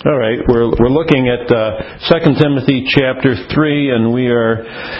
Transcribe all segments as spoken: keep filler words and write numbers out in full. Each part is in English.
All right, we're we're looking at uh, Second Timothy chapter three, and we are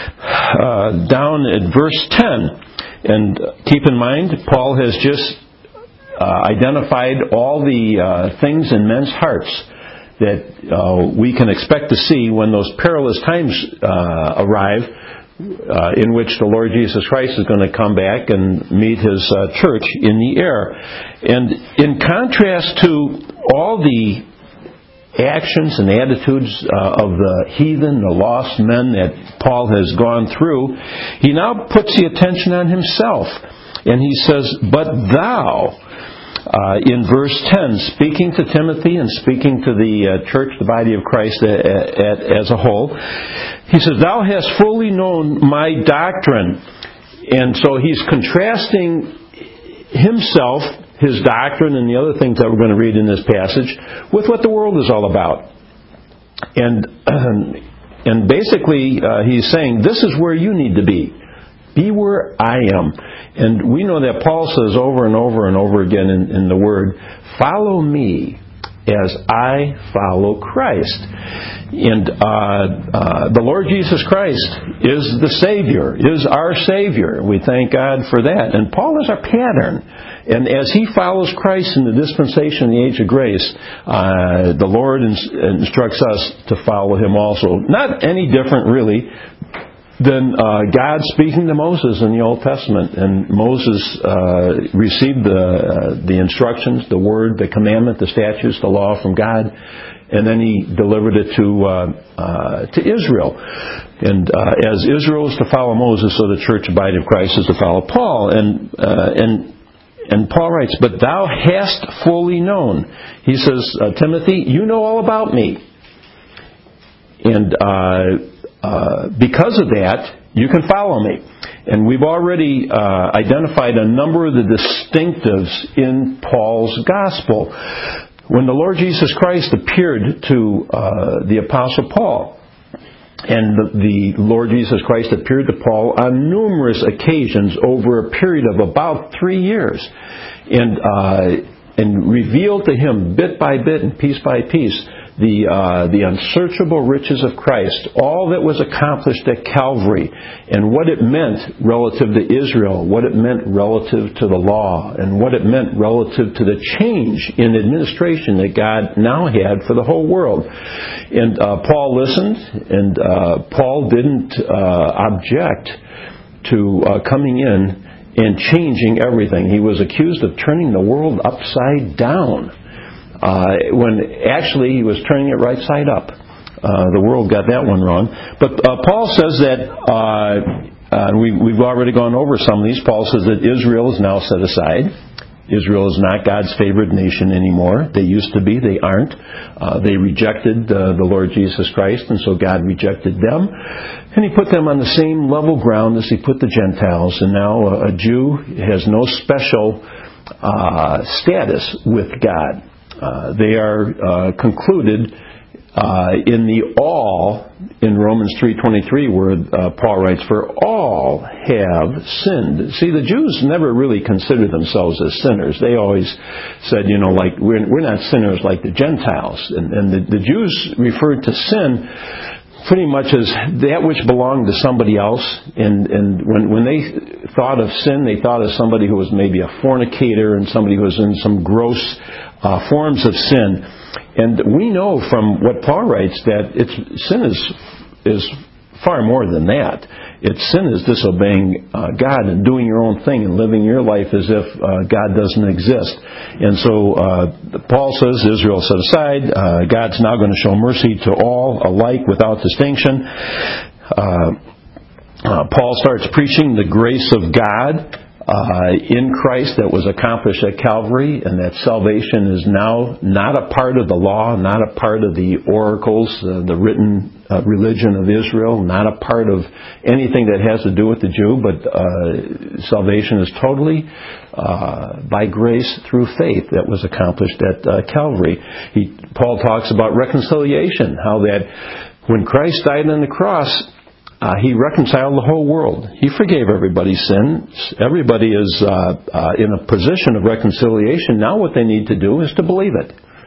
uh, down at verse ten. And keep in mind, Paul has just uh, identified all the uh, things in men's hearts that uh, we can expect to see when those perilous times uh, arrive, uh, in which the Lord Jesus Christ is going to come back and meet His uh, church in the air. And in contrast to all the actions and attitudes uh, of the heathen, the lost men that Paul has gone through, he now puts the attention on himself. And he says, "But thou," uh, in verse ten, speaking to Timothy and speaking to the uh, church, the body of Christ a, a, a, as a whole, he says, "Thou hast fully known my doctrine." And so he's contrasting himself, his doctrine, and the other things that we're going to read in this passage with what the world is all about. And and basically uh, he's saying, this is where you need to be. Be where I am. And we know that Paul says over and over and over again in, in the Word, follow me as I follow Christ. And uh, uh, the Lord Jesus Christ is the Savior, is our Savior. We thank God for that. And Paul is our pattern. And as he follows Christ in the dispensation of the age of grace, uh, the Lord ins- instructs us to follow Him also. Not any different, really, than uh, God speaking to Moses in the Old Testament. And Moses uh, received the uh, the instructions, the word, the commandment, the statutes, the law from God, and then he delivered it to uh, uh, to Israel. And uh, as Israel is to follow Moses, so the church of body of Christ is to follow Paul. And uh, and And Paul writes, "But thou hast fully known." He says, uh, Timothy, you know all about me. And uh, uh, because of that, you can follow me. And we've already uh, identified a number of the distinctives in Paul's gospel. When the Lord Jesus Christ appeared to uh, the Apostle Paul, and the, the Lord Jesus Christ appeared to Paul on numerous occasions over a period of about three years, and uh, and revealed to him bit by bit and piece by piece the uh, the unsearchable riches of Christ, all that was accomplished at Calvary, and what it meant relative to Israel, what it meant relative to the law, and what it meant relative to the change in administration that God now had for the whole world. And uh, Paul listened, and uh, Paul didn't uh, object to uh, coming in and changing everything. He was accused of turning the world upside down, uh, when actually he was turning it right side up. Uh, the world got that one wrong. But uh, Paul says that, uh, uh, we, we've already gone over some of these, Paul says that Israel is now set aside. Israel is not God's favored nation anymore. They used to be. They aren't. Uh, they rejected uh, the Lord Jesus Christ, and so God rejected them. And He put them on the same level ground as He put the Gentiles. And now a, a Jew has no special uh, status with God. Uh, they are uh, concluded Uh, in the all, in Romans three twenty-three, where uh, Paul writes, "For all have sinned." See, the Jews never really considered themselves as sinners. They always said, you know, like, we're, we're not sinners like the Gentiles. And, and the, the Jews referred to sin pretty much as that which belonged to somebody else. And, and when, when they thought of sin, they thought of somebody who was maybe a fornicator and somebody who was in some gross uh, forms of sin. And we know from what Paul writes that it's, sin is is far more than that. It's sin is disobeying uh, God and doing your own thing and living your life as if uh, God doesn't exist. And so uh, Paul says Israel set aside. Uh, God's now going to show mercy to all alike without distinction. Uh, uh, Paul starts preaching the grace of God Uh, in Christ that was accomplished at Calvary, and that salvation is now not a part of the law, not a part of the oracles, uh, the written uh, religion of Israel, not a part of anything that has to do with the Jew, but uh, salvation is totally uh, by grace through faith that was accomplished at uh, Calvary. He, Paul talks about reconciliation, how that when Christ died on the cross, Uh, he reconciled the whole world. He forgave everybody's sins. Everybody is uh, uh, in a position of reconciliation. Now what they need to do is to believe it.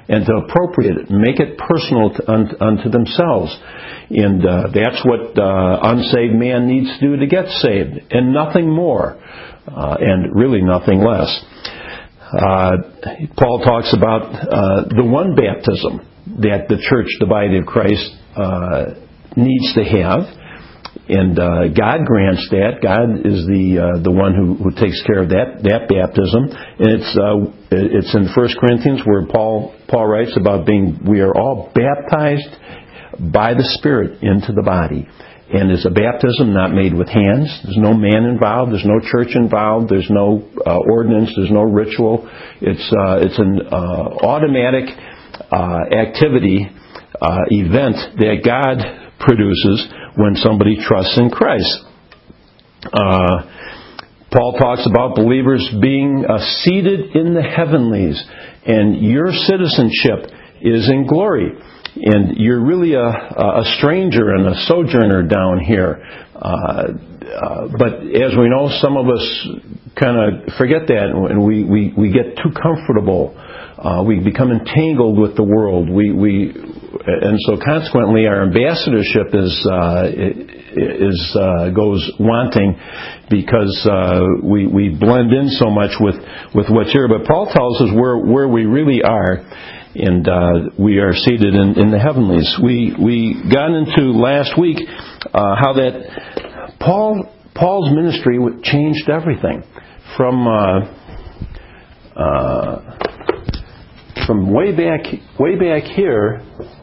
and to appropriate it, make it personal to, un, unto themselves. And uh, that's what uh, unsaved man needs to do to get saved, and nothing more, uh, and really nothing less. Uh, Paul talks about uh, the one baptism that the church, the body of Christ, uh, needs to have. And uh, God grants that. God is the uh, the one who, who takes care of that that baptism. And it's uh, it's in First Corinthians where Paul Paul writes about being we are all baptized by the Spirit into the body. And it's a baptism not made with hands. There's no man involved. There's no church involved. There's no uh, ordinance. There's no ritual. It's uh, it's an uh, automatic uh, activity uh, event that God produces when somebody trusts in Christ. Uh, Paul talks about believers being uh, seated in the heavenlies, and your citizenship is in glory. And you're really a, a stranger and a sojourner down here. Uh, uh, but as we know, some of us kind of forget that, and we, we, we get too comfortable. Uh, we become entangled with the world. We, we, and so consequently, our ambassadorship is uh, is uh, goes wanting because uh, we we blend in so much with, with what's here. But Paul tells us where where we really are, and uh, we are seated in, in the heavenlies. We we got into last week uh, how that Paul Paul's ministry changed everything from. Uh, uh, From way back, way back here,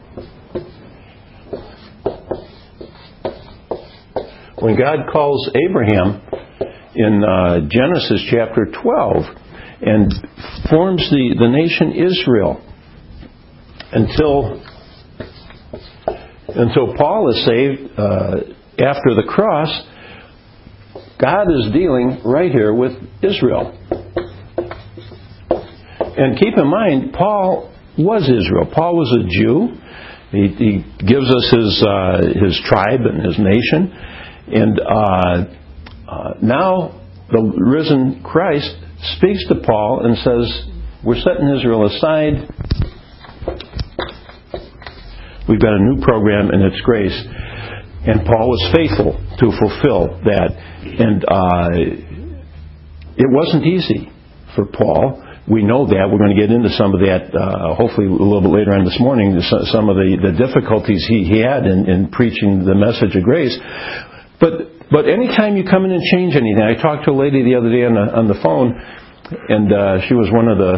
when God calls Abraham in uh, Genesis chapter twelve and forms the, the nation Israel, until until Paul is saved uh, after the cross, God is dealing right here with Israel. And keep in mind, Paul was Israel. Paul was a Jew. He, he gives us his uh, his tribe and his nation. And uh, uh, now the risen Christ speaks to Paul and says, we're setting Israel aside. We've got a new program, and it's grace. And Paul was faithful to fulfill that. And uh, it wasn't easy for Paul. We know that. We're going to get into some of that, uh, hopefully a little bit later on this morning, some of the, the difficulties he, he had in, in preaching the message of grace. But but anytime you come in and change anything, I talked to a lady the other day on the, on the phone, and uh, she was one of the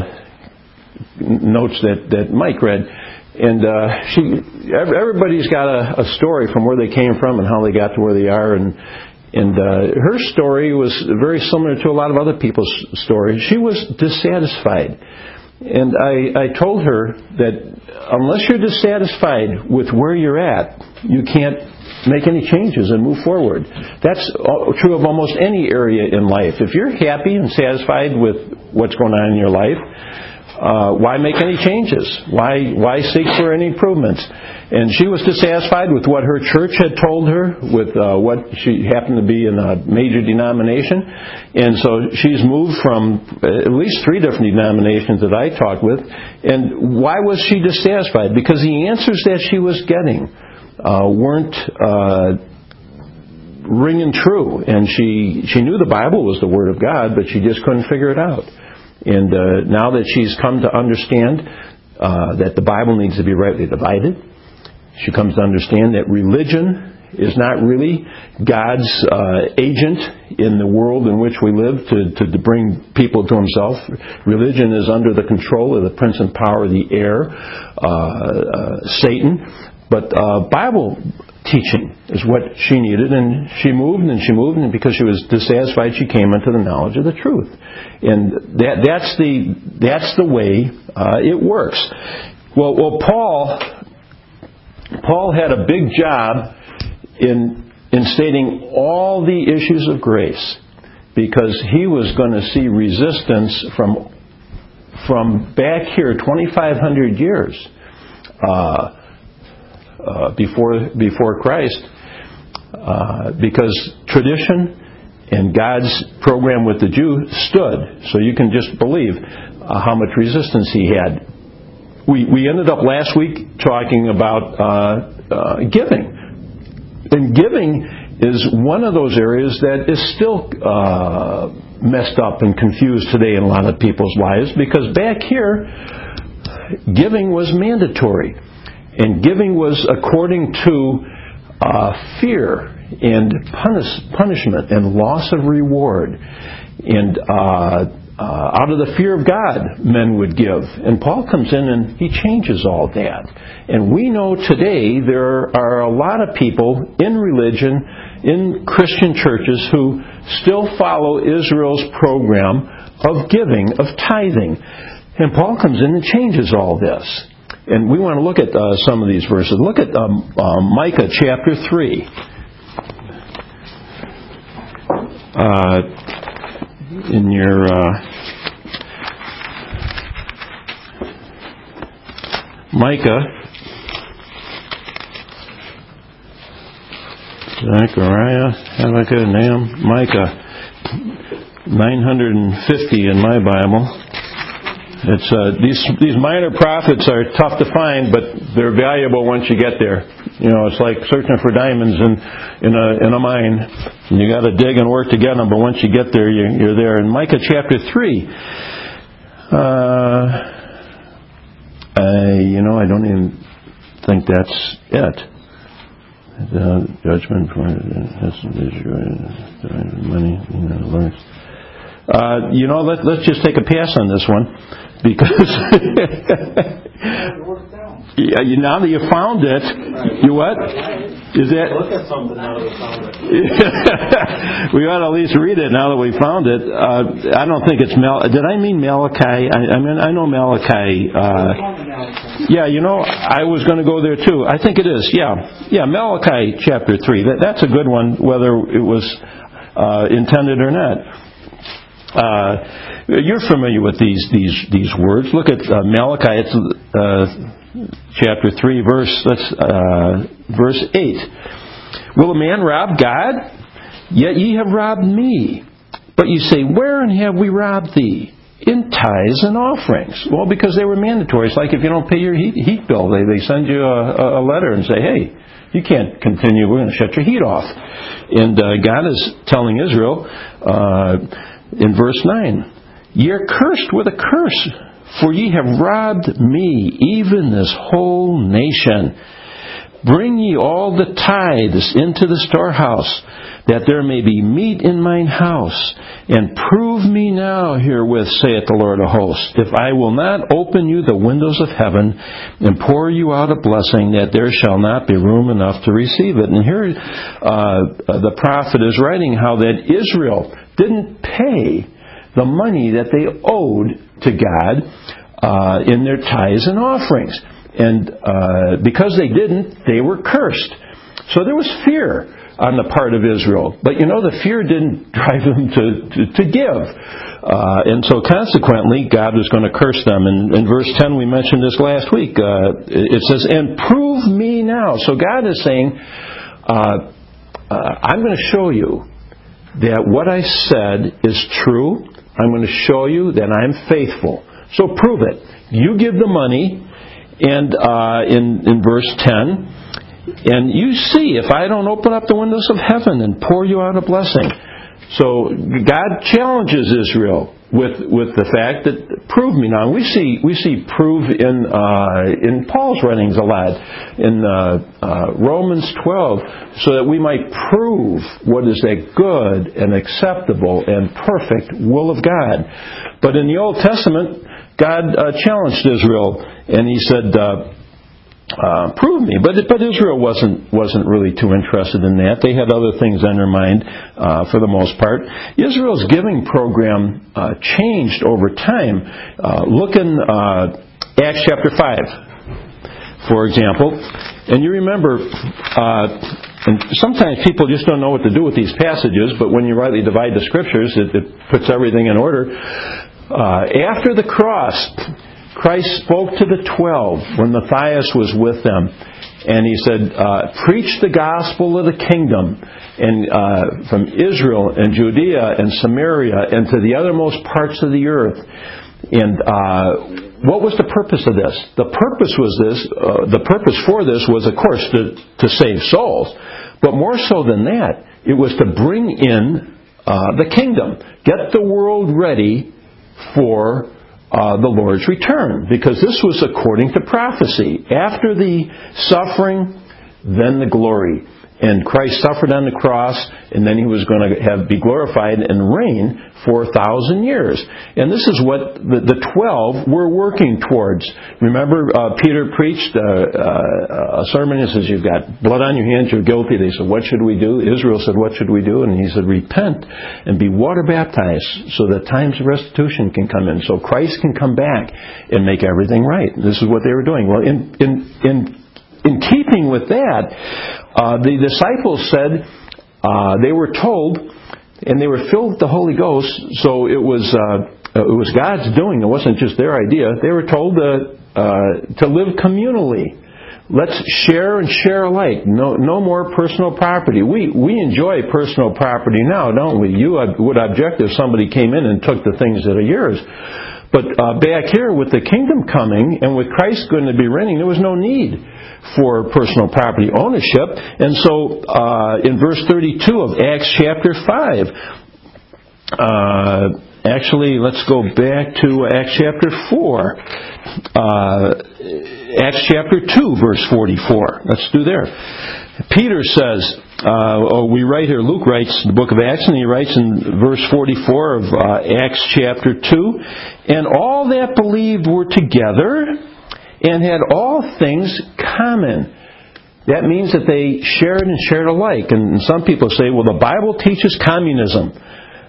notes that, that Mike read. And uh, she, everybody's got a, a story from where they came from and how they got to where they are, and And uh, her story was very similar to a lot of other people's stories. She was dissatisfied. And I, I told her that unless you're dissatisfied with where you're at, you can't make any changes and move forward. That's true of almost any area in life. If you're happy and satisfied with what's going on in your life, uh, why make any changes? Why, why seek for any improvements? And she was dissatisfied with what her church had told her, with uh, what she happened to be in a major denomination. And so she's moved from at least three different denominations that I talked with. And why was she dissatisfied? Because the answers that she was getting uh, weren't uh, ringing true. And she, she knew the Bible was the Word of God, but she just couldn't figure it out. And uh, now that she's come to understand uh, that the Bible needs to be rightly divided, she comes to understand that religion is not really God's uh, agent in the world in which we live to, to, to bring people to Himself. Religion is under the control of the prince and power of the air, uh, uh, Satan. But uh, Bible teaching is what she needed, and she moved and she moved, and because she was dissatisfied, she came into the knowledge of the truth. And that, that's the that's the way uh, it works. Well, well, Paul. Paul had a big job in, in stating all the issues of grace, because he was going to see resistance from from back here twenty-five hundred years uh, uh, before before Christ, uh, because tradition and God's program with the Jew stood. So you can just believe uh, how much resistance he had. we, we ended up last week talking about uh, uh, giving. And giving is one of those areas that is still uh, messed up and confused today in a lot of people's lives, because back here, giving was mandatory. And giving was according to uh, fear and punish, punishment and loss of reward. And uh, uh, out of the fear of God, men would give. And Paul comes in and he changes all that. And we know today there are a lot of people in religion, in Christian churches, who still follow Israel's program of giving, of tithing. And Paul comes in and changes all this. And we want to look at uh, some of these verses. Look at um, uh, Micah chapter three. Uh, in your uh, Micah, Zechariah, Habakkuk, Nahum, Micah, nine hundred fifty in my Bible. It's uh, these these minor prophets are tough to find, but they're valuable once you get there. You know, it's like searching for diamonds in in a in a mine. And you got to dig and work to get them, but once you get there, you're, you're there. In Micah chapter three, uh, I, you know, I don't even think that's it. The judgment for money, you know, uh, you know, let, let's just take a pass on this one, because yeah, you, now that you found it, you what? Is that? Look at something now that we found it. We ought to at least read it now that we found it. Uh, I don't think it's Mal. Did I mean Malachi? I, I mean I know Malachi. Uh, yeah, you know, I was going to go there too. I think it is. Yeah, yeah, Malachi chapter three. That, that's a good one, whether it was uh, intended or not. Uh, you're familiar with these these these words. Look at uh, Malachi. It's uh, chapter three, verse that's uh, verse eight. Will a man rob God? Yet ye have robbed me. But you say, wherein have we robbed thee? In tithes and offerings. Well, because they were mandatory. It's like if you don't pay your heat, heat bill, they they send you a, a letter and say, hey, you can't continue. We're going to shut your heat off. And uh, God is telling Israel. Uh, In verse nine, ye are cursed with a curse, for ye have robbed me, even this whole nation. Bring ye all the tithes into the storehouse, that there may be meat in mine house. And prove me now herewith, saith the Lord of hosts, if I will not open you the windows of heaven, and pour you out a blessing, that there shall not be room enough to receive it. And here uh, the prophet is writing how that Israel didn't pay the money that they owed to God uh, in their tithes and offerings. And uh, because they didn't, they were cursed. So there was fear on the part of Israel. But you know, the fear didn't drive them to, to, to give. Uh, and so consequently, God was going to curse them. And in verse ten, we mentioned this last week. Uh, it says, and prove me now. So God is saying, uh, uh, I'm going to show you that what I said is true. I'm going to show you that I'm faithful. So prove it. You give the money, and uh, in, in verse ten, and you see if I don't open up the windows of heaven and pour you out a blessing. So God challenges Israel with with the fact that prove me now. We see we see prove in uh, in Paul's writings a lot in uh, uh, Romans twelve, so that we might prove what is that good and acceptable and perfect will of God. But in the Old Testament, God uh, challenged Israel, and He said, Uh, Uh, prove me, but but Israel wasn't wasn't really too interested in that. They had other things on their mind uh, for the most part. Israel's giving program uh, changed over time. Uh, look in uh, Acts chapter five, for example, and you remember. Uh, And sometimes people just don't know what to do with these passages, but when you rightly divide the Scriptures, it, it puts everything in order. Uh, after the cross, Christ spoke to the twelve when Matthias was with them, and He said, uh, preach the gospel of the kingdom and uh, from Israel and Judea and Samaria and to the othermost parts of the earth. And uh, what was the purpose of this? The purpose was this. Uh, the purpose for this was, of course, to, to save souls. But more so than that, it was to bring in uh, the kingdom. Get the world ready for uh, the Lord's return. Because this was according to prophecy. After the suffering, then the glory. And Christ suffered on the cross, and then He was going to have be glorified and reign for a thousand years. And this is what the, the twelve were working towards. Remember, uh, Peter preached uh, uh, a sermon. He says, "You've got blood on your hands. You're guilty." They said, "What should we do?" Israel said, "What should we do?" And He said, "Repent and be water baptized, so that times of restitution can come in, so Christ can come back and make everything right." This is what they were doing. Well, in in in in keeping with that. Uh, the disciples said, uh, they were told, and they were filled with the Holy Ghost, so it was uh, it was God's doing. It wasn't just their idea. They were told to, uh, to live communally. Let's share and share alike. No, no more personal property. We we enjoy personal property now, don't we? You would object if somebody came in and took the things that are yours. But uh, back here, with the kingdom coming and with Christ going to be reigning, there was no need for personal property ownership. And so uh, in verse thirty-two of Acts chapter five, uh, actually, let's go back to Acts chapter four. Uh, Acts chapter two, verse forty-four. Let's do there. Peter says, uh, oh, we write here, Luke writes in the book of Acts, and he writes in verse forty-four of uh, Acts chapter two, "And all that believed were together and had all things common." That means that they shared and shared alike. And some people say, well, the Bible teaches communism.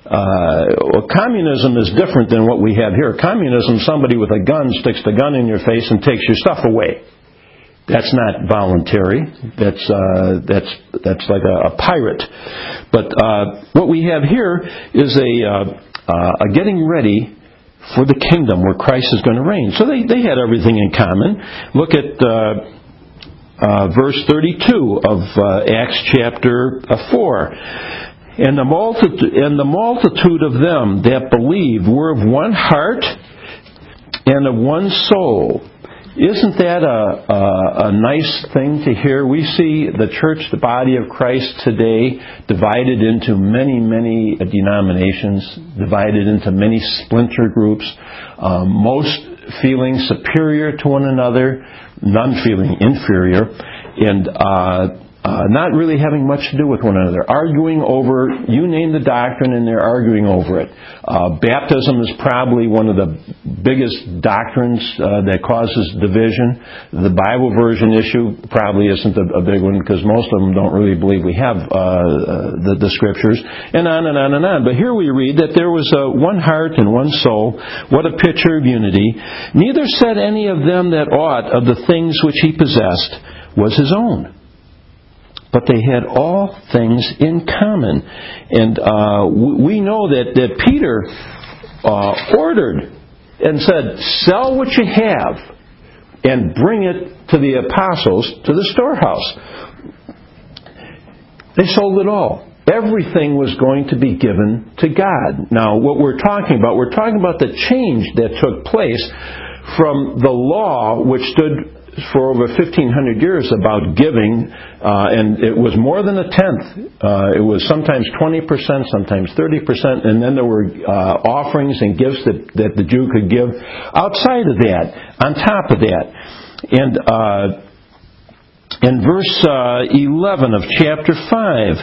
Uh, well, communism is different than what we have here. Communism, somebody with a gun sticks the gun in your face and takes your stuff away. That's not voluntary. That's uh, that's that's like a, a pirate. But uh, what we have here is a, uh, uh, a getting ready for the kingdom where Christ is going to reign. So they, they had everything in common. Look at uh, uh, verse thirty-two of uh, Acts chapter four. And the multitude and the multitude of them that believed were of one heart and of one soul. Isn't that a, a, a nice thing to hear? We see the church, the body of Christ today, divided into many, many denominations, divided into many splinter groups, um, most feeling superior to one another, none feeling inferior, and uh, uh, not really having much to do with one another. Arguing over, you name the doctrine, and they're arguing over it. Uh, baptism is probably one of the biggest doctrines uh, that causes division. The Bible version issue probably isn't a, a big one, because most of them don't really believe we have uh, uh, the, the Scriptures, and on and on and on. But here we read that there was uh, one heart and one soul. What a picture of unity. Neither said any of them that aught of the things which he possessed was his own, but they had all things in common. And uh, we know that, that Peter uh, ordered and said, "Sell what you have and bring it to the apostles to the storehouse." They sold it all. Everything was going to be given to God. Now, what we're talking about, we're talking about the change that took place from the law, which stood for over fifteen hundred years about giving, uh, and it was more than a tenth. Uh, it was sometimes twenty percent, sometimes thirty percent, and then there were uh, offerings and gifts that, that the Jew could give outside of that, on top of that. And uh, in verse uh, eleven of chapter five,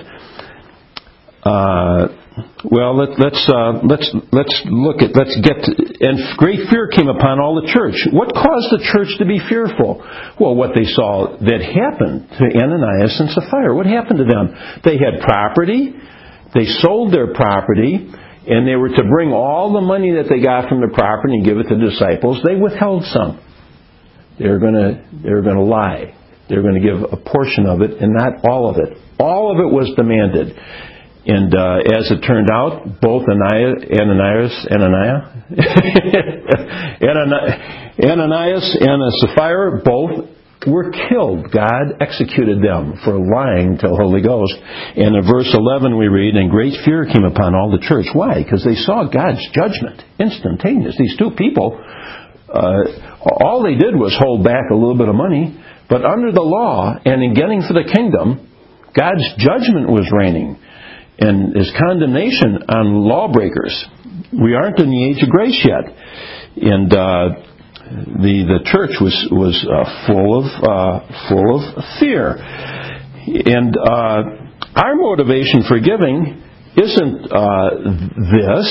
uh, well, let, let's uh, let's let's look at let's get to, and great fear came upon all the church. What caused the church to be fearful? Well, what they saw that happened to Ananias and Sapphira. What happened to them? They had property. They sold their property, and they were to bring all the money that they got from the property and give it to the disciples. They withheld some. They were going to they were going to lie. They were going to give a portion of it and not all of it. All of it was demanded. And uh, as it turned out, both Ananias, Ananias, Ananias, Ananias and Sapphira both were killed. God executed them for lying to the Holy Ghost. And in verse eleven we read, and great fear came upon all the church. Why? Because they saw God's judgment instantaneous. These two people, uh, all they did was hold back a little bit of money, but under the law and in getting for the kingdom, God's judgment was reigning and His condemnation on lawbreakers. We aren't in the age of grace yet. And uh, the the church was was uh, full of uh, full of fear. And uh, our motivation for giving isn't uh, this.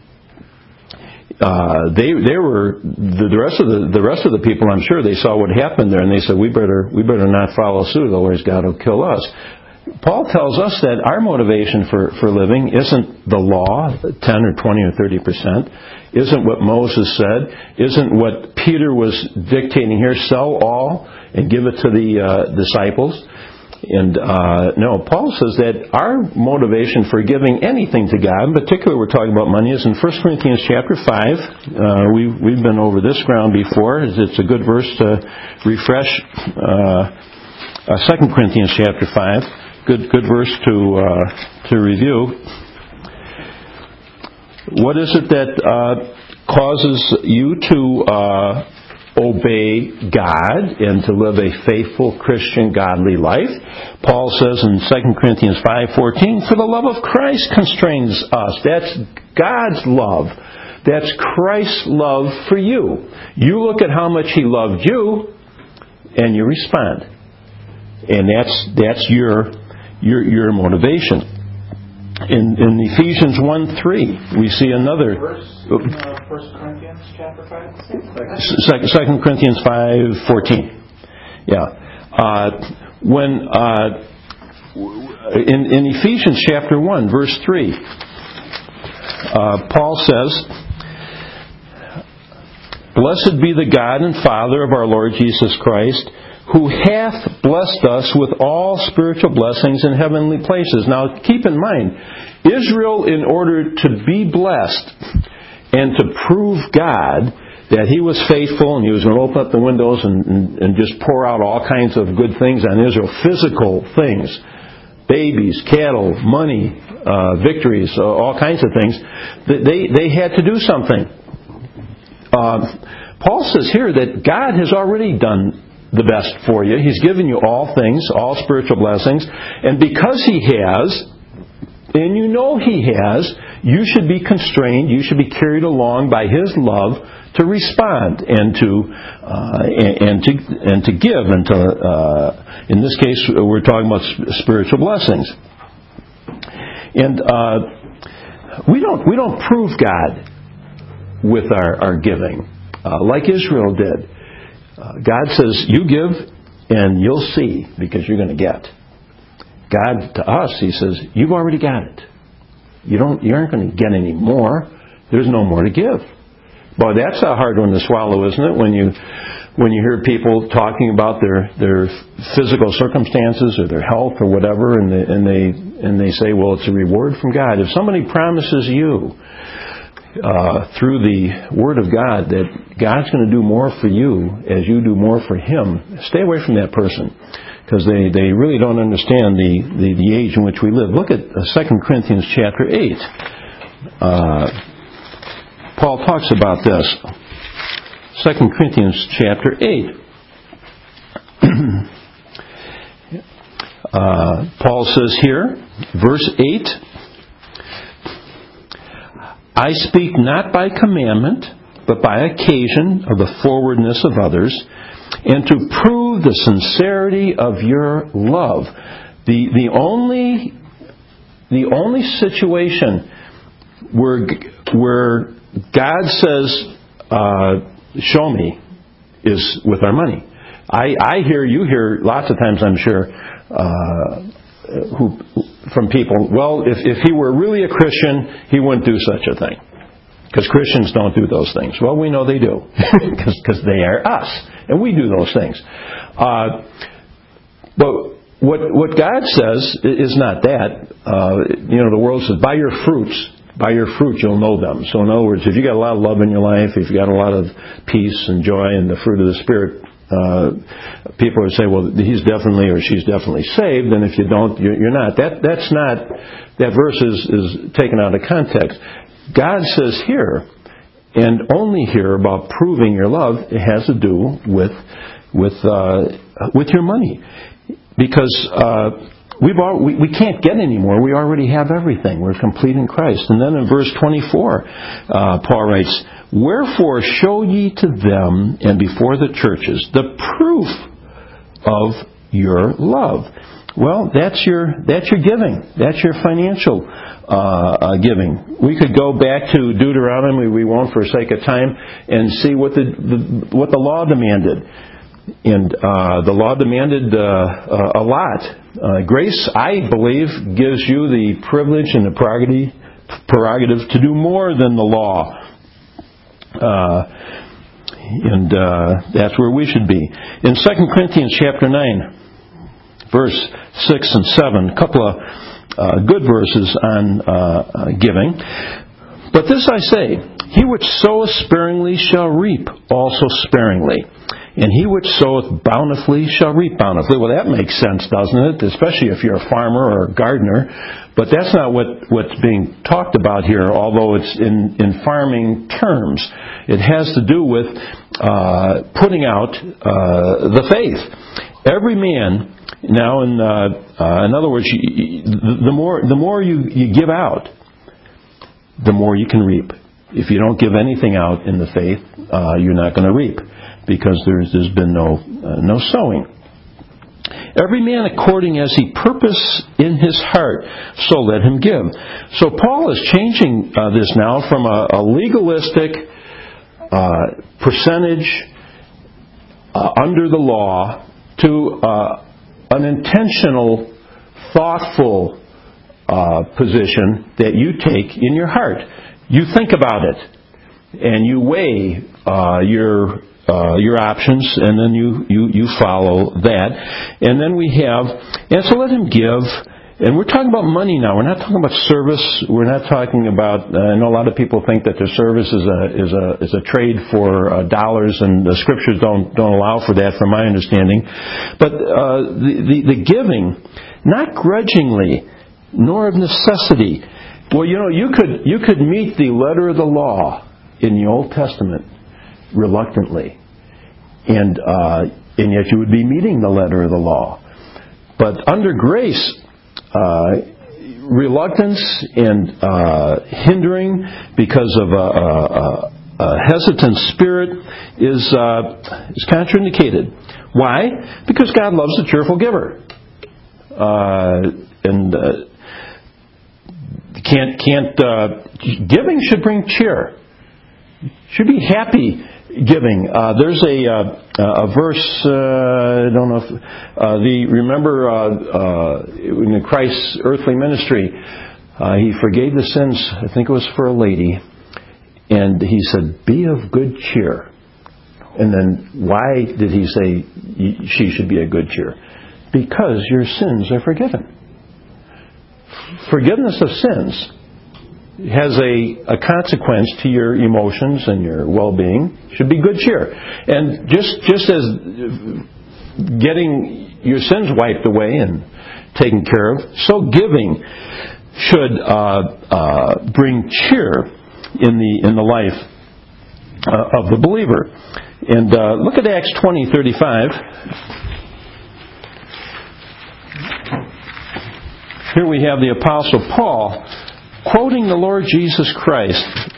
Uh, they they were the, the rest of the the rest of the people. I'm sure they saw what happened there, and they said, "We better we better not follow suit, otherwise God will kill us." Paul tells us that our motivation for, for living isn't the law, ten or twenty or thirty percent, isn't what Moses said, isn't what Peter was dictating here, sell all and give it to the uh, disciples. And uh, no, Paul says that our motivation for giving anything to God, in particular we're talking about money, is in First Corinthians chapter five. Uh, we, we've been over this ground before. It's a good verse to refresh. Uh, uh, Second Corinthians chapter five. Good, good verse to uh, to review. What is it that uh, causes you to uh, obey God and to live a faithful Christian, godly life? Paul says in Second Corinthians five fourteen, "For the love of Christ constrains us." That's God's love. That's Christ's love for you. You look at how much He loved you, and you respond, and that's that's your. Your, your motivation. In, in Ephesians one three, we see another. Verse in uh, First Corinthians chapter five? Second Corinthians five fourteen. Yeah. Uh, when uh, in, in Ephesians chapter one, verse three, uh, Paul says, "Blessed be the God and Father of our Lord Jesus Christ, who hath blessed us with all spiritual blessings in heavenly places." Now, keep in mind, Israel, in order to be blessed and to prove God that He was faithful and He was going to open up the windows and, and, and just pour out all kinds of good things on Israel, physical things, babies, cattle, money, uh, victories, uh, all kinds of things, they, they had to do something. Uh, Paul says here that God has already done the best for you. He's given you all things, all spiritual blessings. And because He has, and you know He has, you should be constrained, you should be carried along by His love to respond and to uh, and, and to and to give and to uh, in this case we're talking about spiritual blessings. And uh, we don't we don't prove God with our, our giving uh, like Israel did. Uh, God says, you give and you'll see because you're going to get. God, to us, He says, you've already got it. You don't, you aren't going to get any more. There's no more to give. Boy, that's a hard one to swallow, isn't it? When you when you hear people talking about their their physical circumstances or their health or whatever, and they, and they and they say, well, it's a reward from God. If somebody promises you Uh, through the Word of God that God's going to do more for you as you do more for Him, stay away from that person because they, they really don't understand the, the, the age in which we live. Look at uh, Second Corinthians chapter eight. Uh, Paul talks about this. Second Corinthians chapter eight. uh, Paul says here, verse eight, "I speak not by commandment, but by occasion of the forwardness of others, and to prove the sincerity of your love." The the only the only situation where where God says, uh, "Show me," is with our money. I I hear you hear lots of times, I'm sure. Uh, Who, from people, well, if, if he were really a Christian, he wouldn't do such a thing. Because Christians don't do those things. Well, we know they do. Because they are us. And we do those things. Uh, but what what God says is not that. Uh, you know, the world says, by your fruits, by your fruit you'll know them. So in other words, if you got a lot of love in your life, if you got a lot of peace and joy and the fruit of the Spirit, uh, people would say, well, he's definitely or she's definitely saved, and if you don't, you're, you're not. That that's not. That verse is, is taken out of context. God says here, and only here, about proving your love. It has to do with with uh, with your money, because uh, we've all, we we can't get any more. We already have everything. We're complete in Christ. And then in verse twenty-four, uh, Paul writes, "Wherefore show ye to them and before the churches the proof of your love." Well, that's your that's your giving. That's your financial uh, uh, giving. We could go back to Deuteronomy. We won't, for sake of time, and see what the, the what the law demanded. And uh, the law demanded uh, uh, a lot. Uh, grace, I believe, gives you the privilege and the prerogative, prerogative to do more than the law. Uh, and uh, that's where we should be. In Second Corinthians chapter nine, verse six and seven, a couple of uh, good verses on uh, uh, giving. "But this I say, he which soweth sparingly shall reap also sparingly. And he which soweth bountifully shall reap bountifully." Well, that makes sense, doesn't it? Especially if you're a farmer or a gardener. But that's not what, what's being talked about here, although it's in, in farming terms. It has to do with uh, putting out uh, the faith. Every man, now in, uh, uh, in other words, you, the more the more you, you give out, the more you can reap. If you don't give anything out in the faith, uh, you're not going to reap, because there's, there's been no uh, no sowing. "Every man according as he purpose in his heart, so let him give." So Paul is changing uh, this now from a, a legalistic uh, percentage uh, under the law to uh, an intentional, thoughtful uh, position that you take in your heart. You think about it, and you weigh uh, your uh, your options, and then you, you, you follow that. And then we have, and so let him give. And we're talking about money now. We're not talking about service. We're not talking about. Uh, I know a lot of people think that their service is a is a is a trade for uh, dollars, and the scriptures don't don't allow for that, from my understanding. But uh, the, the the giving, not grudgingly, nor of necessity. Well, you know, you could you could meet the letter of the law in the Old Testament reluctantly, and uh, and yet you would be meeting the letter of the law. But under grace, uh, reluctance and uh, hindering because of a, a, a hesitant spirit is uh, is contraindicated. Why? Because God loves a cheerful giver, uh, and. Uh, Can't can't uh, giving should bring cheer. Should be happy giving. Uh, there's a uh, a verse. Uh, I don't know if uh, the remember uh, uh, in Christ's earthly ministry, uh, he forgave the sins. I think it was for a lady, and he said, "Be of good cheer." And then why did he say she should be of good cheer? Because your sins are forgiven. Forgiveness of sins has a, a consequence to your emotions and your well-being. Should be good cheer. And just just as getting your sins wiped away and taken care of, so giving should uh, uh, bring cheer in the in the life uh, of the believer. And uh, look at Acts twenty thirty-five. Here we have the Apostle Paul quoting the Lord Jesus Christ.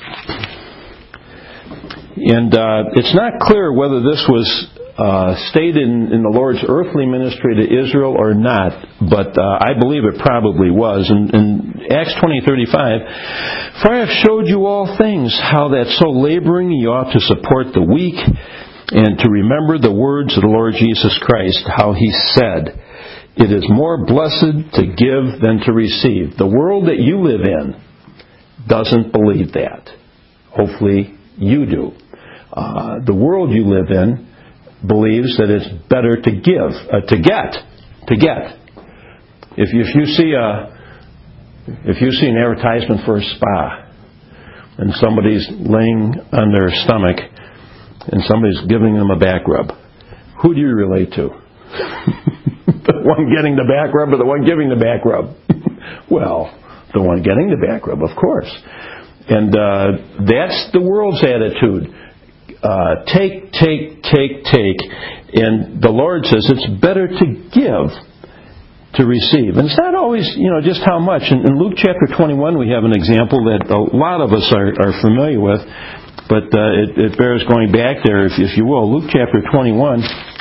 And uh, it's not clear whether this was uh, stated in, in the Lord's earthly ministry to Israel or not, but uh, I believe it probably was. In, in Acts twenty thirty-five, "For I have showed you all things, how that so laboring ye ought to support the weak, and to remember the words of the Lord Jesus Christ, how he said, it is more blessed to give than to receive." The world that you live in doesn't believe that. Hopefully you do. Uh, the world you live in believes that it's better to give, uh, to get, to get. If you, if you see a, if you see an advertisement for a spa, and somebody's laying on their stomach, and somebody's giving them a back rub, who do you relate to? The one getting the back rub or the one giving the back rub? Well, the one getting the back rub, of course. And uh, that's the world's attitude. Uh, take, take, take, take. And the Lord says it's better to give to receive. And it's not always, you know, just how much. In, in Luke chapter twenty-one, we have an example that a lot of us are, are familiar with, but uh, it, it bears going back there, if, if you will. Luke chapter twenty-one,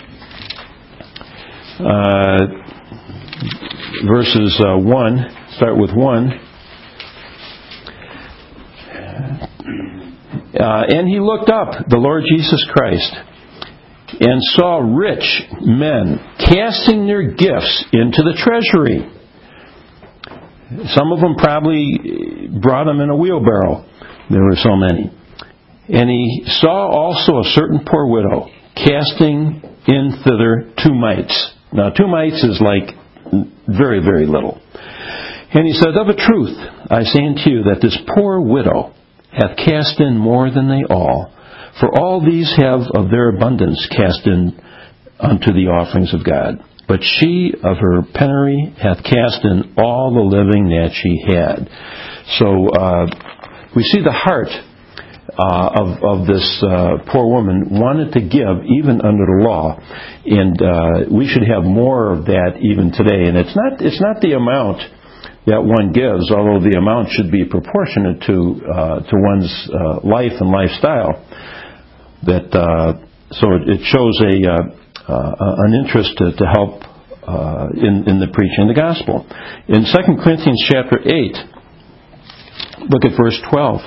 uh, verses uh, one, start with one. Uh, and he looked up, the Lord Jesus Christ, and saw rich men casting their gifts into the treasury. Some of them probably brought them in a wheelbarrow. There were so many. And he saw also a certain poor widow casting in thither two mites. Now, two mites is like very, very little. And he said, Of a truth, I say unto you that this poor widow hath cast in more than they all. For all these have of their abundance cast in unto the offerings of God. But she of her penury hath cast in all the living that she had. So uh, we see the heart uh, of, of this uh, poor woman wanted to give even under the law. And uh, we should have more of that even today. And it's not it's not the amount that one gives, although the amount should be proportionate to uh, to one's uh, life and lifestyle. That uh, so it, it shows a uh, uh, an interest to, to help uh, in in the preaching of the gospel. In Second Corinthians chapter eight, look at verse twelve.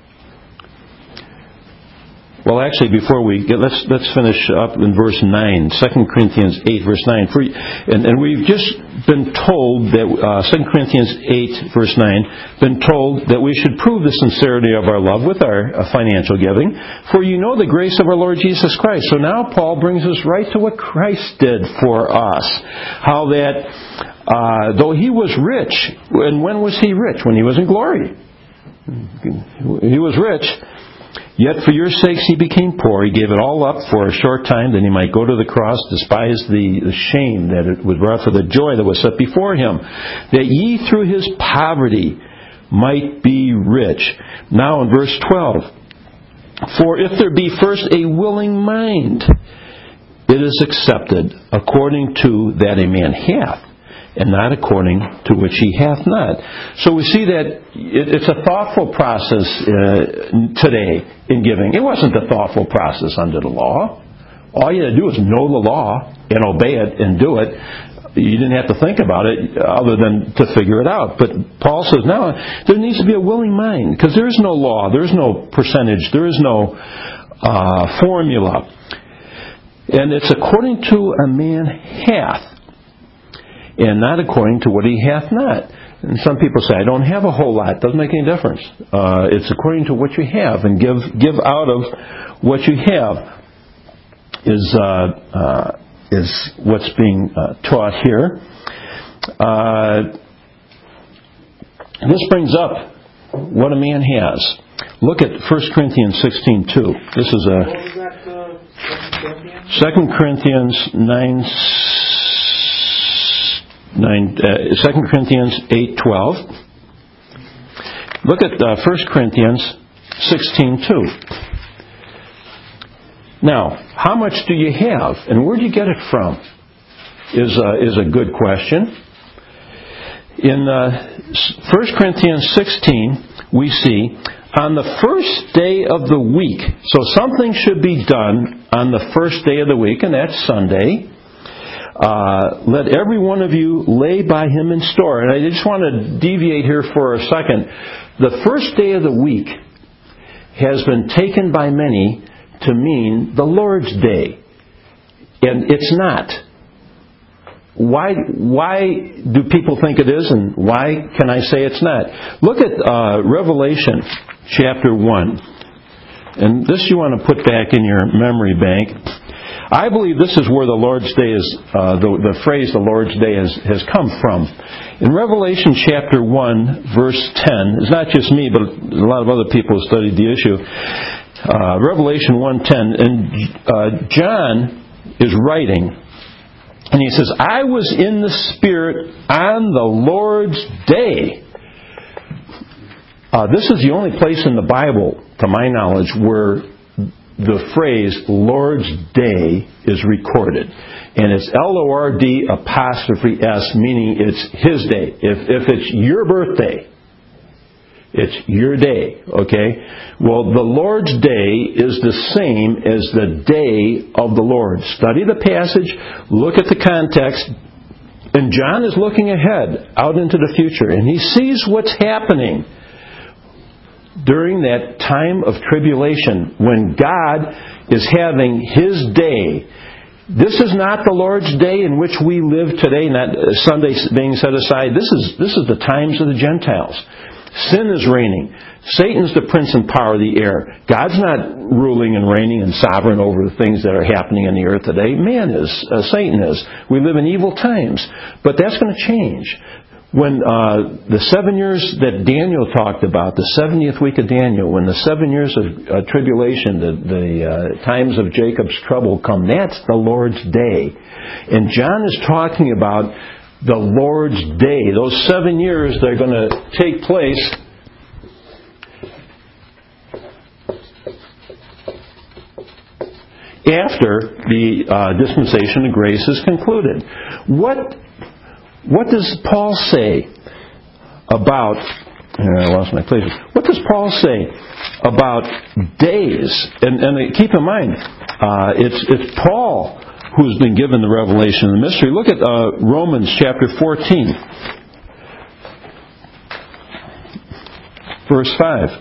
Well, actually, before we get, let's let's finish up in verse nine. Second Corinthians eight, verse nine. For, and, and we've just been told that uh, Second Corinthians eight, verse nine, been told that we should prove the sincerity of our love with our uh, financial giving. For you know the grace of our Lord Jesus Christ. So now Paul brings us right to what Christ did for us. How that uh, though he was rich, and when was he rich? When he was in glory. He was rich. Yet for your sakes he became poor. He gave it all up for a short time, that he might go to the cross, despise the, the shame that it was brought for the joy that was set before him, that ye through his poverty might be rich. Now in verse twelve, for if there be first a willing mind, it is accepted according to that a man hath, and not according to which he hath not. So we see that it's a thoughtful process uh, today in giving. It wasn't a thoughtful process under the law. All you had to do was know the law and obey it and do it. You didn't have to think about it other than to figure it out. But Paul says, now, there needs to be a willing mind, because there is no law, there is no percentage, there is no uh, formula. And it's according to a man hath, and not according to what he hath not. And some people say, I don't have a whole lot. It doesn't make any difference. Uh, it's according to what you have, and give give out of what you have is uh, uh, is what's being uh, taught here. Uh, this brings up what a man has. Look at First Corinthians sixteen two. This is a What was that, uh, Second Corinthians nine. Nine, uh, Second Corinthians eight twelve. Look at uh, First Corinthians sixteen two. Now, how much do you have, and where do you get it from? Is uh, is a good question. In uh, First Corinthians sixteen, we see on the first day of the week. So something should be done on the first day of the week, and that's Sunday. Uh, let every one of you lay by him in store. And I just want to deviate here for a second. The first day of the week has been taken by many to mean the Lord's Day. And it's not. Why, why do people think it is, and why can I say it's not? Look at uh, Revelation chapter one. And this you want to put back in your memory bank. I believe this is where the Lord's Day is, uh, the, the phrase the Lord's Day has, has come from. In Revelation chapter one, verse ten, it's not just me, but a lot of other people have studied the issue. Uh, Revelation one ten, and uh, John is writing, and he says, I was in the Spirit on the Lord's day. Uh, this is the only place in the Bible, to my knowledge, where the phrase Lord's Day is recorded. And it's L O R D apostrophe S, meaning it's His day. If, if it's your birthday, it's your day, okay? Well, the Lord's Day is the same as the day of the Lord. Study the passage, look at the context, and John is looking ahead, out into the future, and he sees what's happening during that time of tribulation when God is having His day. This is not the Lord's day in which we live today, not Sunday being set aside. This is, this is the times of the Gentiles. Sin is reigning. Satan's the prince and power of the air. God's not ruling and reigning and sovereign over the things that are happening on the earth today. Man is. Uh, Satan is. We live in evil times. But that's going to change. When uh, the seven years that Daniel talked about, the seventieth week of Daniel, when the seven years of uh, tribulation, the, the uh, times of Jacob's trouble come, that's the Lord's day. And John is talking about the Lord's day. Those seven years that are going to take place after the uh, dispensation of grace is concluded. What what does Paul say about... I lost my place. What does Paul say about days? And, and keep in mind, uh, it's it's Paul who's been given the revelation of the mystery. Look at uh, Romans chapter fourteen, verse five.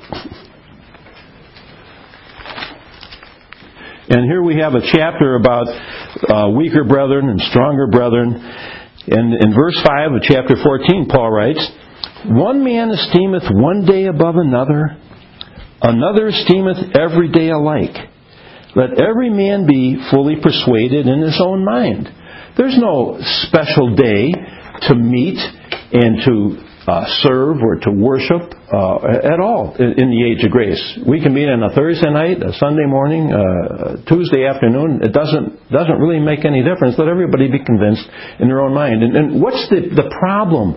And here we have a chapter about uh, weaker brethren and stronger brethren. And in verse five of chapter fourteen, Paul writes, one man esteemeth one day above another, another esteemeth every day alike. Let every man be fully persuaded in his own mind. There's no special day to meet and to uh, serve or to worship uh, at all in, in the age of grace. We can meet on a Thursday night, a Sunday morning, uh, Tuesday afternoon. It doesn't doesn't really make any difference. Let everybody be convinced in their own mind. And, and what's the, the problem?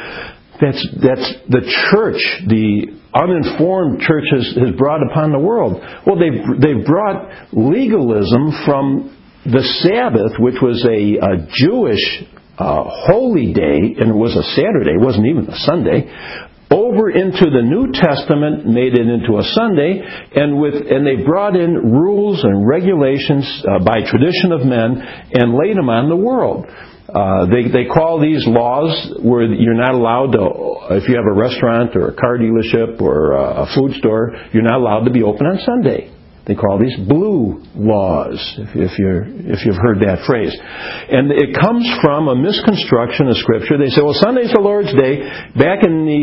That's that's the church, the uninformed church has, has brought upon the world. Well, they've, they've brought legalism from the Sabbath, which was a, a Jewish uh, holy day, and it was a Saturday, it wasn't even a Sunday, over into the New Testament, made it into a Sunday, and with and they brought in rules and regulations uh, by tradition of men and laid them on the world. Uh, they they call these laws where you're not allowed to, if you have a restaurant or a car dealership or a food store, you're not allowed to be open on Sunday. They call these blue laws, if, if you're if you've heard that phrase. And it comes from a misconstruction of Scripture. They say, well, Sunday's the Lord's Day. Back in the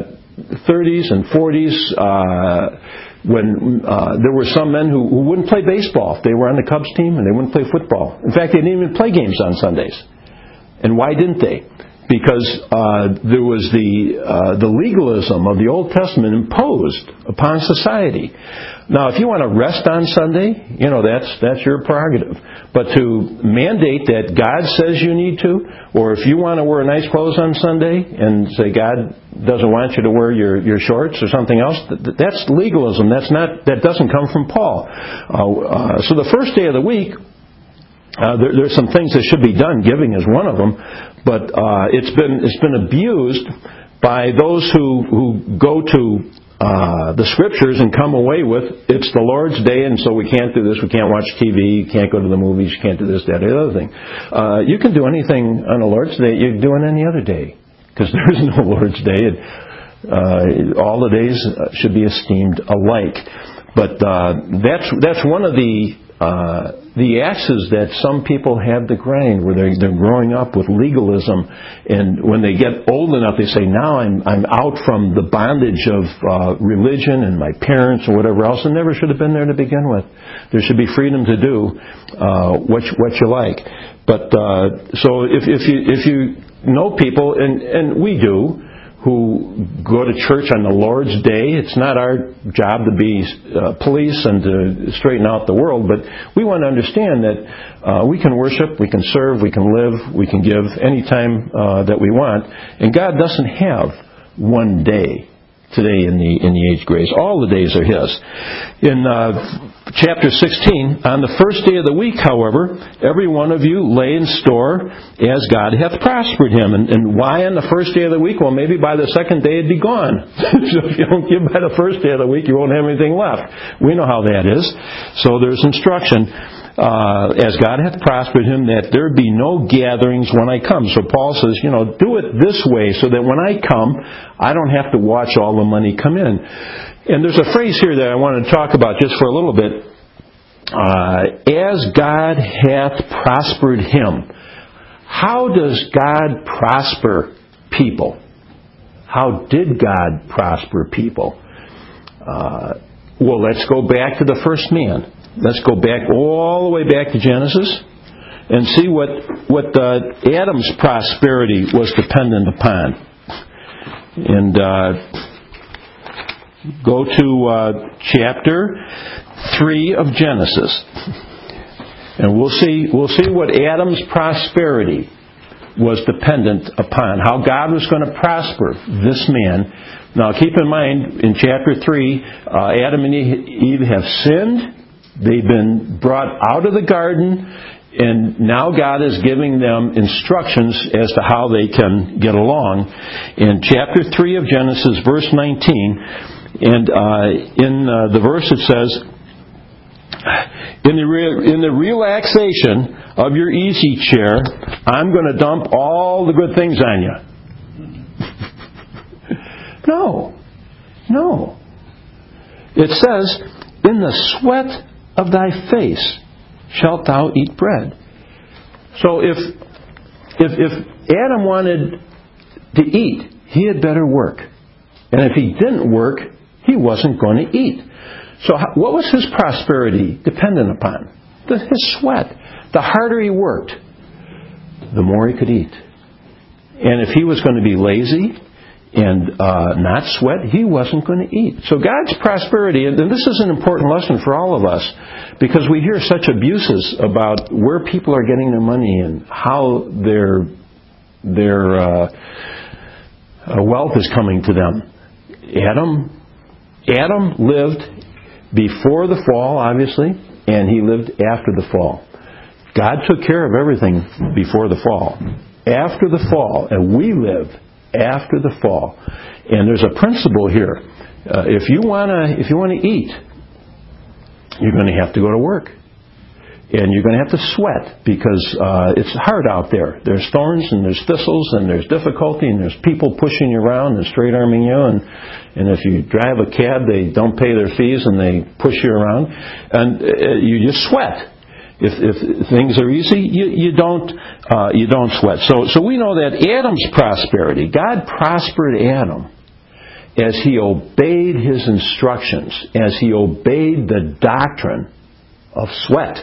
uh, thirties and forties, uh, when uh, there were some men who, who wouldn't play baseball. They were on the Cubs team and they wouldn't play football. In fact, they didn't even play games on Sundays. And why didn't they? Because uh, there was the uh, the legalism of the Old Testament imposed upon society. Now, if you want to rest on Sunday, you know, that's that's your prerogative. But to mandate that God says you need to, or if you want to wear nice clothes on Sunday and say God doesn't want you to wear your, your shorts or something else, that's legalism. That's not that doesn't come from Paul. Uh, uh, so the first day of the week, Uh, there, there's some things that should be done. Giving is one of them, but uh, it's been it's been abused by those who who go to uh, the Scriptures and come away with it's the Lord's Day, and so we can't do this. We can't watch T V. You can't go to the movies. You can't do this, that, or the other thing. Uh, you can do anything on the Lord's Day you do on any other day, because there is no Lord's Day. It, uh, all the days should be esteemed alike. But uh, that's that's one of the Uh, the axes that some people have to grind, where they're, they're growing up with legalism, and when they get old enough, they say, "Now I'm I'm out from the bondage of uh, religion and my parents or whatever else." And never should have been there to begin with. There should be freedom to do uh, what you, what you like. But uh, so if if you if you know people, and and we do. who go to church on the Lord's Day. It's not our job to be uh, police and to straighten out the world, but we want to understand that uh, we can worship, we can serve, we can live, we can give anytime uh, that we want. And God doesn't have one day today in the in the age grace. All the days are His. In uh, chapter sixteen, on the first day of the week, however, every one of you lay in store as God hath prospered him. And, and why on the first day of the week? Well, maybe by the second day it'd be gone. So if you don't give by the first day of the week, you won't have anything left. We know how that is. So there's instruction. Uh, as God hath prospered him, that there be no gatherings when I come. So Paul says, you know, do it this way so that when I come, I don't have to watch all the money come in. And there's a phrase here that I want to talk about just for a little bit. Uh, as God hath prospered him. How does God prosper people? How did God prosper people? Uh, well, let's go back to the first man. Let's go back all the way back to Genesis and see what what uh, Adam's prosperity was dependent upon. And uh, go to uh, chapter three of Genesis, and we'll see we'll see what Adam's prosperity was dependent upon. How God was going to prosper this man. Now, keep in mind in chapter three, uh, Adam and Eve have sinned. They've been brought out of the garden, and now God is giving them instructions as to how they can get along. In chapter three of Genesis, verse nineteen, and uh, in uh, the verse it says, in the, re- in the relaxation of your easy chair, I'm going to dump all the good things on you. No. No. It says, in the sweat of thy face shalt thou eat bread. So if if if Adam wanted to eat, he had better work. And if he didn't work, he wasn't going to eat. So what was his prosperity dependent upon? His sweat. The harder he worked, the more he could eat. And if he was going to be lazy and uh, not sweat, he wasn't going to eat. So God's prosperity, and this is an important lesson for all of us, because we hear such abuses about where people are getting their money and how their their uh, uh, wealth is coming to them. Adam, Adam lived before the fall, obviously, and he lived after the fall. God took care of everything before the fall. After the fall, and we live after the fall. And there's a principle here. Uh, if you wanna, if you want to eat, you're going to have to go to work, and you're going to have to sweat because uh, it's hard out there. There's thorns and there's thistles and there's difficulty and there's people pushing you around and straight arming you. And and if you drive a cab, they don't pay their fees and they push you around, and uh, you just sweat. If, if things are easy, you, you don't uh, you don't sweat. So so we know that Adam's prosperity, God prospered Adam as he obeyed his instructions, as he obeyed the doctrine of sweat.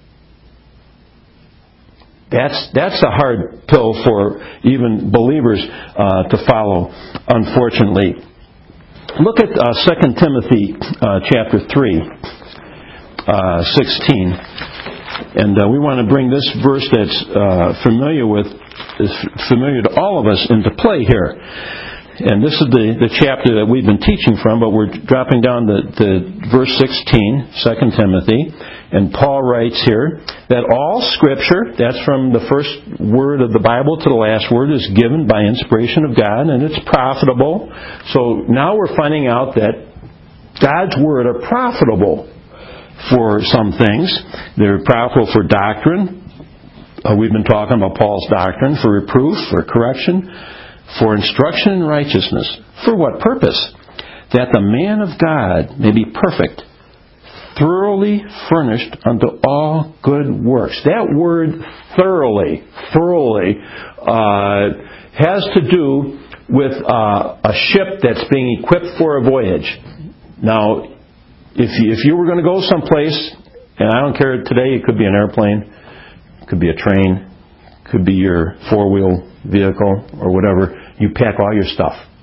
That's that's a hard pill for even believers uh, to follow, unfortunately. Look at uh, Second Timothy uh, chapter three, uh, sixteen. And uh, we want to bring this verse that's uh, familiar with, is familiar to all of us, into play here. And this is the, the chapter that we've been teaching from, but we're dropping down to, to verse sixteen, Second Timothy. And Paul writes here that all Scripture, that's from the first word of the Bible to the last word, is given by inspiration of God, and it's profitable. So now we're finding out that God's Word are profitable for some things. They're profitable for doctrine. Uh, we've been talking about Paul's doctrine, for reproof, for correction, for instruction in righteousness. For what purpose? That the man of God may be perfect, thoroughly furnished unto all good works. That word thoroughly, thoroughly, uh, has to do with uh, a ship that's being equipped for a voyage. Now, If you, if you were going to go someplace, and I don't care today, it could be an airplane, it could be a train, it could be your four-wheel vehicle or whatever, you pack all your stuff.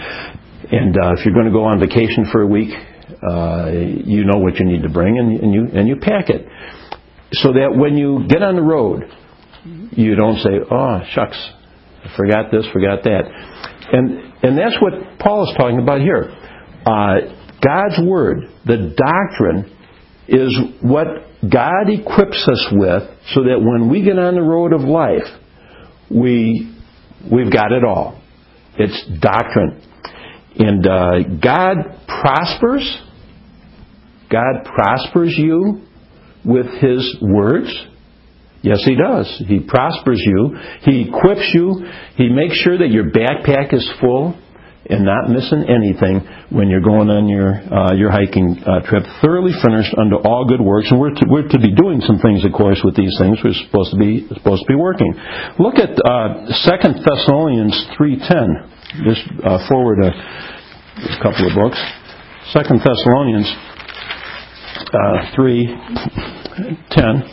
And uh, if you're going to go on vacation for a week, uh, you know what you need to bring, and, and you and you pack it. So that when you get on the road, you don't say, oh, shucks, I forgot this, forgot that. And and that's what Paul is talking about here. Uh, God's Word, the doctrine, is what God equips us with so that when we get on the road of life, we, we've got it all. It's doctrine. And uh, God prospers. God prospers you with His words. Yes, He does. He prospers you. He equips you. He makes sure that your backpack is full and not missing anything when you're going on your uh, your hiking uh, trip. Thoroughly furnished unto all good works. And we're to, we're to be doing some things, of course, with these things. We're supposed to be supposed to be working. Look at uh, Second Thessalonians three ten. Just uh, forward a, a couple of books. Second Thessalonians uh, three ten.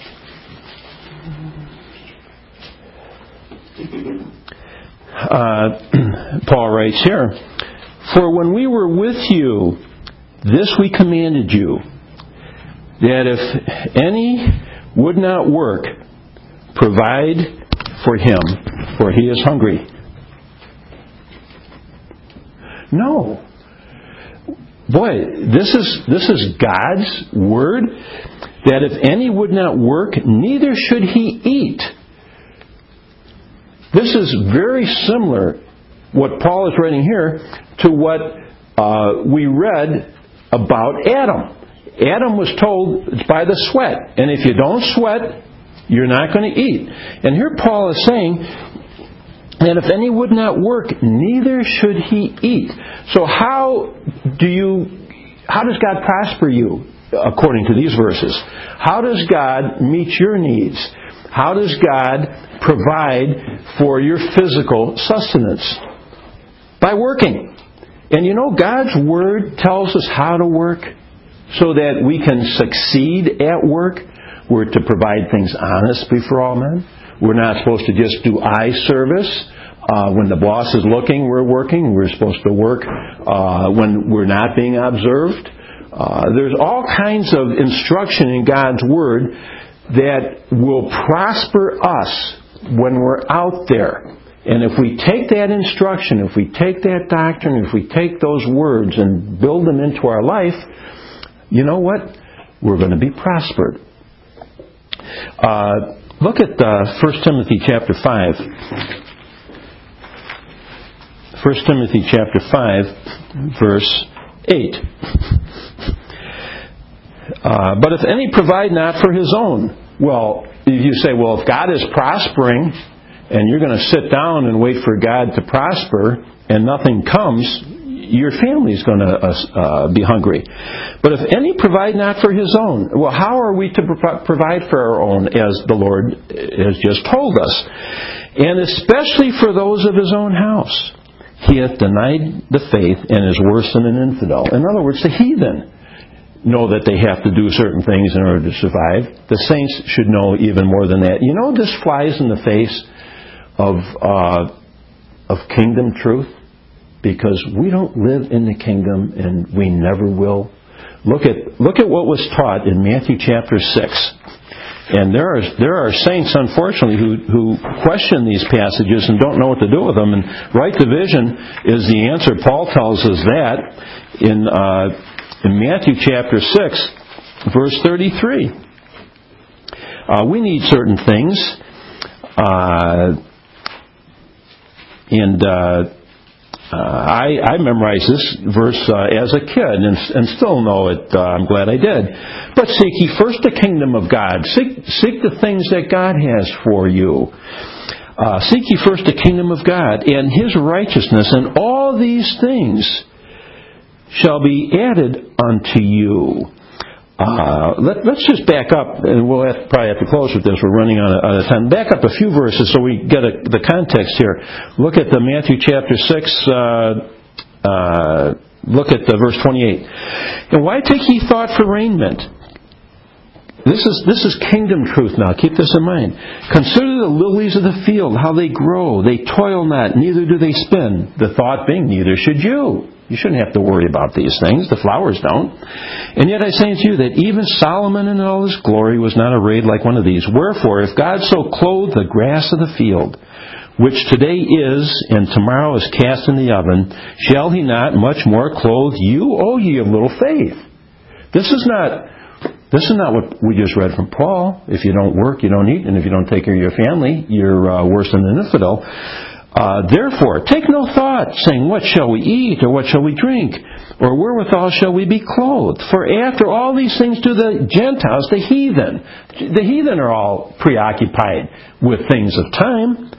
Uh, Paul writes here, for when we were with you, this we commanded you, that if any would not work, provide for him, for he is hungry. No. Boy, this is this is God's word, that if any would not work, neither should he eat. This is very similar, what Paul is writing here, to what uh, we read about Adam. Adam was told it's by the sweat. And if you don't sweat, you're not going to eat. And here Paul is saying that if any would not work, neither should he eat. So how do you, how does God prosper you according to these verses? How does God meet your needs? How does God provide for your physical sustenance? By working. And you know, God's Word tells us how to work so that we can succeed at work. We're to provide things honestly for all men. We're not supposed to just do eye service. Uh, when the boss is looking, we're working. We're supposed to work uh, when we're not being observed. Uh, there's all kinds of instruction in God's Word that will prosper us when we're out there. And if we take that instruction, if we take that doctrine, if we take those words and build them into our life, you know what? We're going to be prospered. Uh, look at uh, First Timothy chapter five. First Timothy chapter five, verse eight. Uh, but if any provide not for his own, well, if you say, well, if God is prospering and you're going to sit down and wait for God to prosper and nothing comes, your family is going to uh, uh, be hungry. But if any provide not for his own, well, how are we to pro- provide for our own, as the Lord has just told us? And especially for those of his own house. He hath denied the faith and is worse than an infidel. In other words, the heathen know that they have to do certain things in order to survive. The saints should know even more than that. You know, this flies in the face of uh, of kingdom truth, because we don't live in the kingdom and we never will. Look at look at what was taught in Matthew chapter six. And there are there are saints, unfortunately, who who question these passages and don't know what to do with them. And right division is the answer. Paul tells us that in uh, in Matthew chapter six, verse thirty-three. Uh, we need certain things, uh, and uh, uh, I, I memorized this verse uh, as a kid, and, and still know it. Uh, I'm glad I did. But seek ye first the kingdom of God. Seek, seek the things that God has for you. Uh, seek ye first the kingdom of God and His righteousness, and all these things shall be added unto you. Uh, let, let's just back up, and we'll have, probably have to close with this. We're running out of, out of time. Back up a few verses so we get a, the context here. Look at the Matthew chapter six. Uh, uh, look at the verse twenty-eight. And why take ye thought for raiment? this is this is kingdom truth now. Keep this in mind. Consider the lilies of the field, how they grow. They toil not, neither do they spin. The thought being, neither should you. You shouldn't have to worry about these things. The flowers don't. And yet I say unto you that even Solomon in all his glory was not arrayed like one of these. Wherefore, if God so clothe the grass of the field, which today is, and tomorrow is cast in the oven, shall he not much more clothe you, O ye of little faith? This is not this is not what we just read from Paul. If you don't work, you don't eat, and if you don't take care of your family, you're uh, worse than an infidel. Uh, Therefore, take no thought, saying, what shall we eat, or what shall we drink, or wherewithal shall we be clothed? For after all these things do the Gentiles, the heathen. The heathen are all preoccupied with things of time.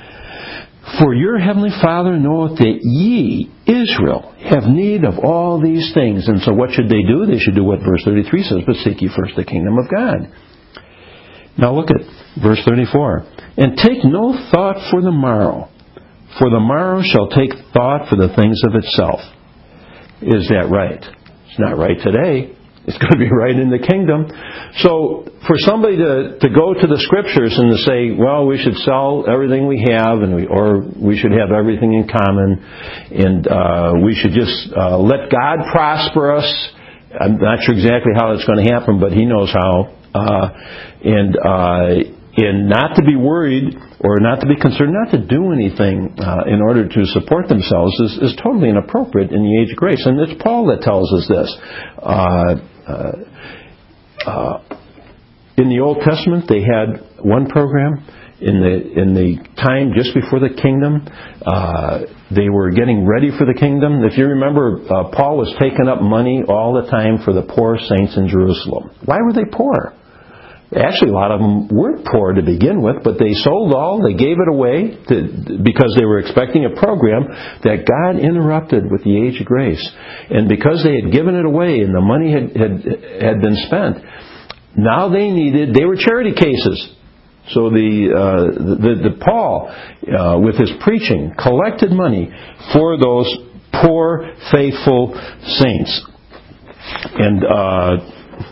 For your heavenly Father knoweth that ye, Israel, have need of all these things. And so what should they do? They should do what verse thirty-three says, but seek ye first the kingdom of God. Now look at verse thirty-four. And take no thought for the morrow, for the morrow shall take thought for the things of itself. Is that right? It's not right today. It's going to be right in the kingdom. So for somebody to, to go to the Scriptures and to say, well, we should sell everything we have, and we, or we should have everything in common, and uh, we should just uh, let God prosper us. I'm not sure exactly how that's going to happen, but He knows how. Uh, and uh, and not to be worried or not to be concerned, not to do anything uh, in order to support themselves is, is totally inappropriate in the age of grace. And it's Paul that tells us this. Uh, uh, uh, in the Old Testament, they had one program. In the in the time just before the kingdom, uh, they were getting ready for the kingdom. If you remember, uh, Paul was taking up money all the time for the poor saints in Jerusalem. Why were they poor? Actually, a lot of them weren't poor to begin with, but they sold all, they gave it away to, because they were expecting a program that God interrupted with the age of grace. And because they had given it away and the money had, had, had been spent, now they needed, they were charity cases. So the, uh, the, the Paul, uh, with his preaching, collected money for those poor, faithful saints. And, uh,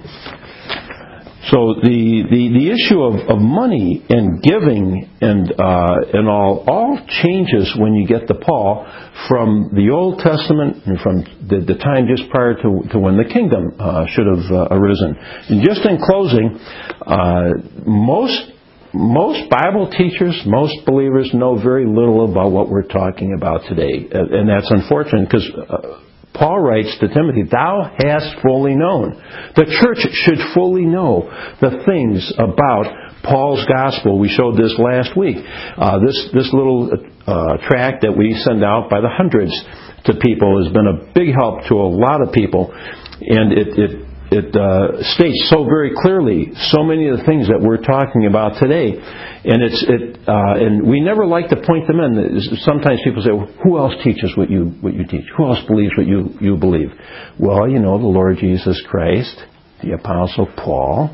So the, the, the issue of, of money and giving and uh, and all all changes when you get to Paul from the Old Testament and from the, the time just prior to, to when the kingdom uh, should have uh, arisen. And just in closing, uh, most most Bible teachers, most believers know very little about what we're talking about today, and that's unfortunate because. Uh, Paul writes to Timothy, thou hast fully known. The church should fully know the things about Paul's gospel. We showed this last week. Uh, this this little uh, tract that we send out by the hundreds to people has been a big help to a lot of people. And it, it, it uh, states so very clearly so many of the things that we're talking about today. And it's it, uh, and we never like to point them in. Sometimes people say, well, "Who else teaches what you what you teach? Who else believes what you, you believe?" Well, you know, the Lord Jesus Christ, the Apostle Paul,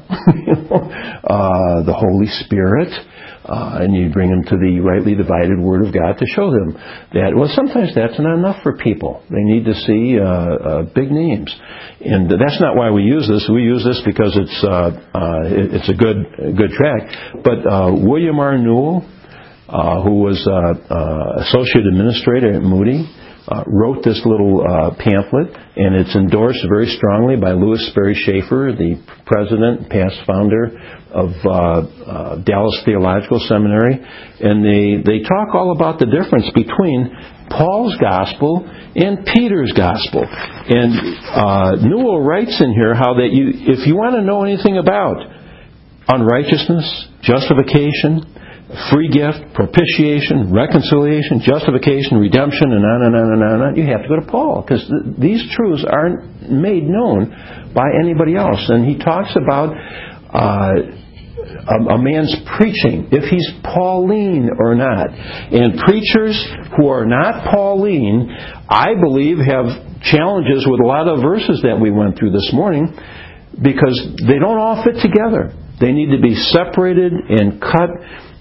uh, the Holy Spirit, uh, and you bring them to the rightly divided Word of God to show them that. Well, sometimes that's not enough for people. They need to see uh, uh, big names, and that's not why we use this. We use this because it's uh, uh, it's a good a good tract. But uh, William R. Newell, uh, who was uh, uh, associate administrator at Moody, Uh, wrote this little uh, pamphlet, and it's endorsed very strongly by Louis Sperry Schaefer, the president, past founder of uh, uh, Dallas Theological Seminary, and they, they talk all about the difference between Paul's gospel and Peter's gospel. And uh, Newell writes in here how that you, if you want to know anything about unrighteousness, justification, free gift, propitiation, reconciliation, justification, redemption, and on and on and on and on, you have to go to Paul, because th- these truths aren't made known by anybody else. And he talks about uh, a, a man's preaching, if he's Pauline or not. And preachers who are not Pauline, I believe, have challenges with a lot of verses that we went through this morning, because they don't all fit together. They need to be separated and cut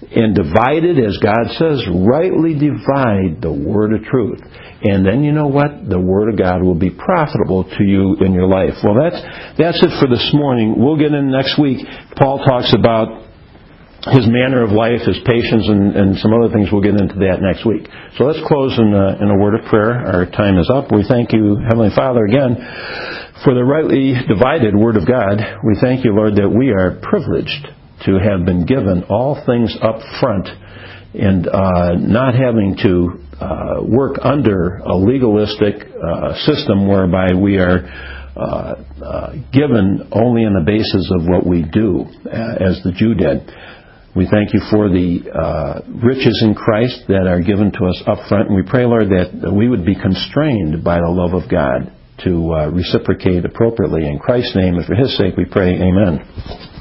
and divide it, as God says, rightly divide the word of truth. And then you know what? The Word of God will be profitable to you in your life. Well, that's that's it for this morning. We'll get in next week. Paul talks about his manner of life, his patience, and, and some other things. We'll get into that next week. So let's close in a, in a word of prayer. Our time is up. We thank you, Heavenly Father, again, for the rightly divided Word of God. We thank you, Lord, that we are privileged to have been given all things up front and uh, not having to Uh, work under a legalistic uh, system whereby we are uh, uh, given only on the basis of what we do, uh, as the Jew did. We thank you for the uh, riches in Christ that are given to us up front, and we pray, Lord, that we would be constrained by the love of God to uh, reciprocate appropriately. In Christ's name and for His sake we pray, amen.